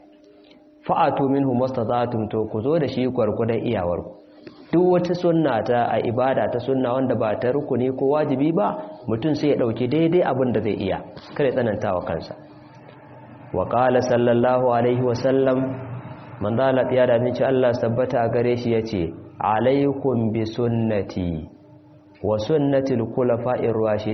fa'atu minhu mastata'tum to ku zo da shi gwargwadon iyawarku duk wata sunna ta a ibada ta sunna wanda ba ta rukuni ko wajibi ba mutum sai ya dauki daidai abin da zai iya kada tsananta wa kansa wa qala sallallahu alaihi wa sallam man dala ya da miki Allah tabbata gare shi yace alaikum bi sunnati wa sunnatil khulafa'ir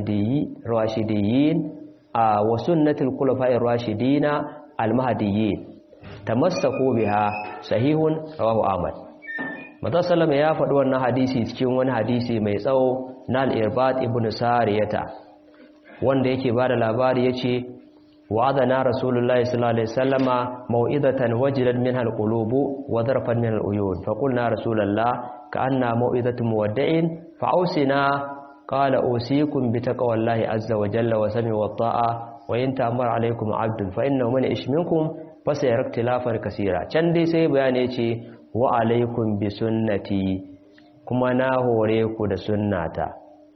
rashidin wa sunnatil khulafa'ir rashidina al-mahdiyyin tamassaku biha sahihun rawahu Ahmad. Manzo sallama ya faɗi wannan hadisi cikin wani hadisi mai tsawo na al-Irbad ibn Sariyata wanda yake bada labari yace wa'adana Rasulullahi sallallahu alaihi wasallama mau'izatan wajilat minha al-qulubu wa dharfan min al-uyun fa qulna Rasulullah ka'anna mau'izatu muwaddi'in fa'usina qala usikum bi taqwallahi azza wa jalla wa sami wa ta'a wa in ta'amara alaykum 'abdun fa innahu man ishminkum fasayar ikhtilafan kaseera can dai sai bayani yace wa alaikum bi sunnati kuma na hore ku da sunnata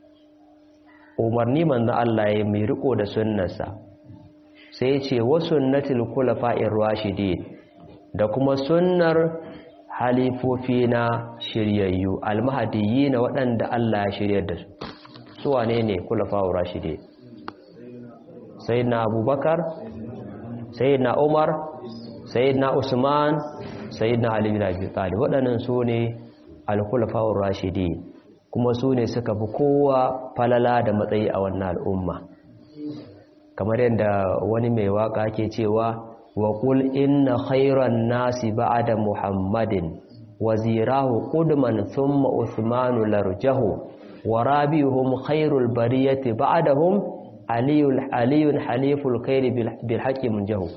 umarni manzo Allah ya mai riko da sunnarsa sai yace wa sunnatul khulafa'ir rashidin da kuma sunnar halifofina shiryayyu almahdiyyin waɗanda Allah ya shiryar da su wane ne khulafa'ur rashidin sayyidina Abubakar sayyidina Umar sayyidina Usman sayyidina Ali bin Abi Talib waɗannan su ne al-khulafa'ur rashidin kuma su ne suka fi kowa falala da matsayi a wannan al'umma kamar yadda wani mai waka ke cewa wa qul inna khayran nasi ba'da muhammadin wazirahu qudman thumma uthmanu larjahu wa rabihum khairul bariyati ba'dahum aliyun haliful khairi bil haqqi munjahu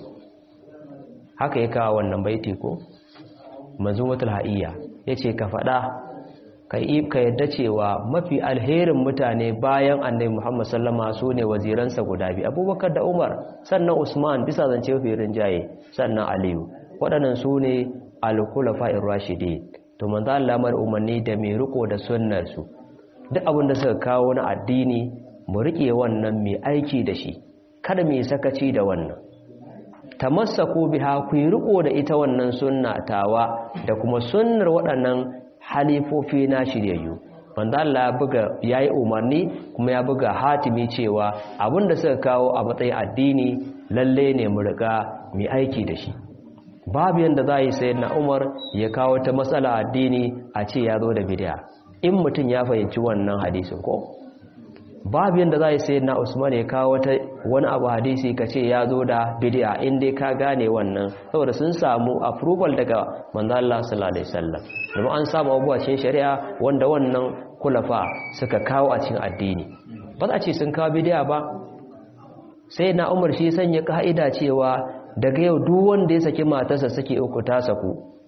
haka ya kawo wannan baiti ko manzumatul haiya yace ka fada ka yadda cewa mafi alherin mutane bayan annabi Muhammad sallama su ne waziransa guda biyu Abubakar da Umar sannan Usman bisa zance firin jaye sannan Aliyu waɗannan su ne al-khulafa'ir rashidin to manzo Allah mar umarni da mai riko da sunnar su duk abin da suka kawo na addini mu rike wannan mai aiki da shi kada mu sakaci da wannan tamassaku biha ku riko da ita wannan sunna tawa da kuma sunnar waɗannan halifofi na shiryayyu wanda Allah ya buga yayi umarni kuma ya buga hatimi cewa abinda suka kawo a matsayin addini lalle ne mu riga mu aiki da shi babu yanda za yi sayyidina Umar ya kawo ta matsala addini a ce ya zo da bid'a in mutum ya fahimci wannan hadisin ko babu yanda za yi sayyidina Usman ya kawo wani abu hadisi ka ce ya zo da bid'a in dai ka gane wannan saboda sun samu approval daga manzo Allah sallallahu alaihi wasallam kuma an samu abubuwa cikin shari'a wanda wannan kulafa suka kawo a cikin addini ba za a ce sun kawo bid'a ba sayyidina Umar shi sanya ka'ida cewa daga yau duk wanda ya saki matarsa saki uku ta saku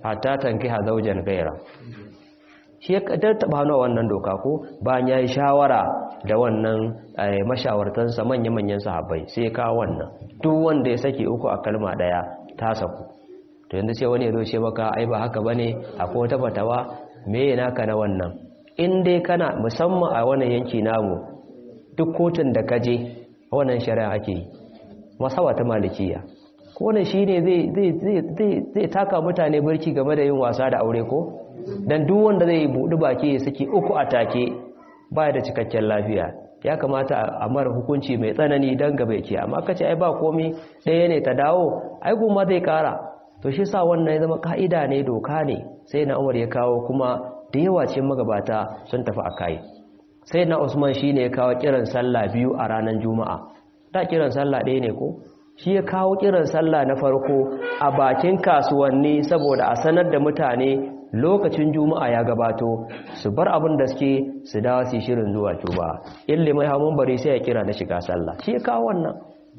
hatta tankiha zawjan ghayra shi ya taba hannu wannan doka ko bayan yayi shawara da wannan mashawartansa manyan sahabbai sai ka wannan duk wanda ya saki uku a kalma daya ta saku to yanzu sai wani ya zo ce maka ai ba haka bane akwai wata fatawa me yana ka na wannan in dai kana musamman a wannan yanki namu duk kotun da kaje wannan shari'a ake yi masawa ta malikiya ko ne shine zai taka mutane barci game da yin wasa da aure ko dan duk wanda zai budi baki ya saki uku a take baya da cikakken lafiya ya kamata a mara hukunci mai tsanani dan gaba yake amma kace ai ba komai ɗaya ne ta dawo ai kuma zai kara to shi sa wannan ya zama kaida ne doka ne sai na Umar ya kawo kuma da yawa ce magabata sun tafi akai sai na Usman shine ya kawo kiran sallah biyu a ranar Juma'a da kiran sallah ɗaya ne ko shi ya kawo kiran sallah na farko a bakin kasuwanni saboda a sanar da mutane lokacin Juma'a ya gabato su bar abin da suke su dawo su shirin zuwa Juma'a ille mai hamun bari sai ya kira na shiga sallah shi ya kawo wannan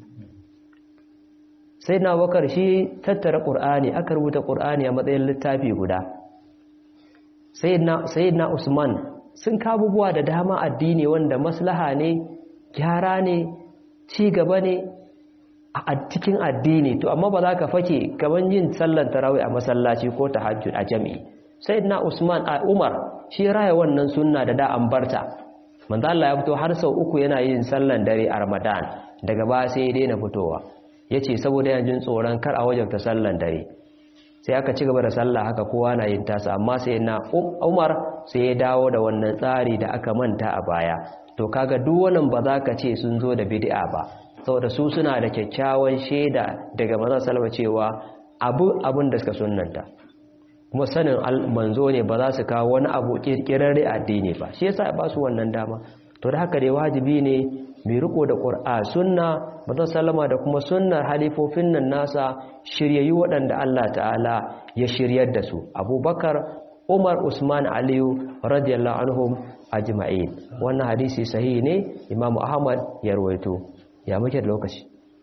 sai na Bakar shi tattara Qur'ani aka rubuta Qur'ani a matsayin littafi guda sayyidina Usman sun kabubuwa da dama addini wanda maslaha ne gyara ne ci gaba ne a cikin addini to amma ba za ka fake kaman yin sallar tarawih a masallaci ko tahajjud a jami'i sayyidina Umar shi raya wannan sunna da da an barta manzo Allah ya fito har sau uku yana yin sallar dare a Ramadan daga ba sai ya daina fitowa yace saboda yana jin tsoron kar a wajabta sallar dare sai aka ci gaba da sallah haka kowa na yin tasa amma sayyidina Umar sai ya dawo da wannan tsari da aka manta a baya to kaga duk wannan ba za ka ce sun zo da bid'a ba saboda su suna da kyakkyawan shaida daga manzon sallallahu cewa abun da suka sunnanta kuma sanin manzo ne ba za su kawo wani abu kirkirarre addini ba shi yasa ba su wannan dama to da haka dai wajibi ne mai riko da Qur'an sunna manzon sallama da kuma sunnar halifofin nan nasa shiryayi waɗanda Allah ta'ala ya shiryar da su Abubakar Umar Usman Aliyu radiyallahu anhum ajma'in wannan hadisi sahihi ne Imam Ahmad ya rawaito ya muke da lokaci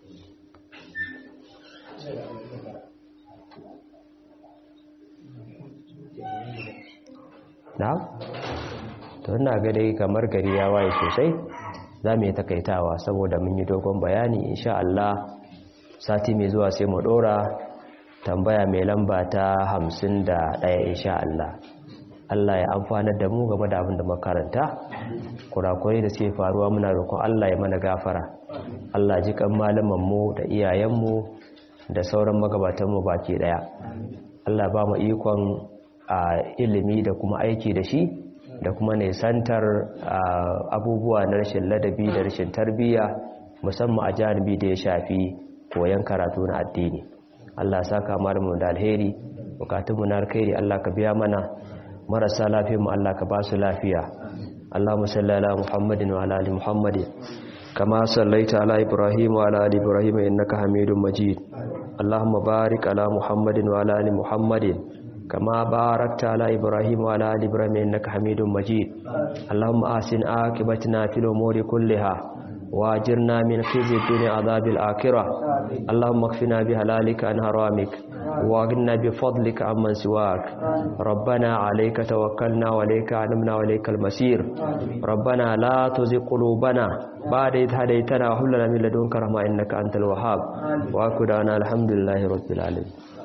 na to ina ga dai kamar gari ya waye sosai za mu yi takaitawa saboda mun yi dogon bayani insha Allah sati mai zuwa sai mu dora tambaya mai lamba ta 51 insha Allah Allah ya amfanar da mu game da abin da makaranta kurakurai da suke faruwa muna roƙon Allah ya mana gafara Allah ji kan malaman mu da iyayen mu da sauran magabatan mu baki daya Allah ba mu ikon ilimi da kuma aiki da shi da kuma nisantar abubuwa na rashin ladabi da rashin tarbiyya musamman a janibi da ya shafi koyon karatu na addini Allah saka malamu da alheri bukatunmu na alkhairi Allah ka biya mana marasa lafiyarmu Allah ka ba su lafiya Allahumma salli ala Muhammadin wa ala ali Muhammadin kama sallaita ala Ibrahim wa ala ali Ibrahim innaka Hamidum Majid Allahumma barik ala Muhammadin wa ala ali Muhammadin كما باركت على إبراهيم وعلى آل إبراهيم إنك حميد مجيد اللهم أحسن عاقبتنا في الأمور كلها وأجرنا من خزي الدنيا عذاب الآخرة اللهم اكفنا بحلالك عن حرامك واغننا بفضلك عمن سواك ربنا عليك توكلنا وإليك أنبنا وإليك المصير ربنا لا تزغ قلوبنا بعد إذ هديتنا وهب لنا من لدنك رحمة إنك أنت الوهاب وأكد أنا الحمد لله رب العالمين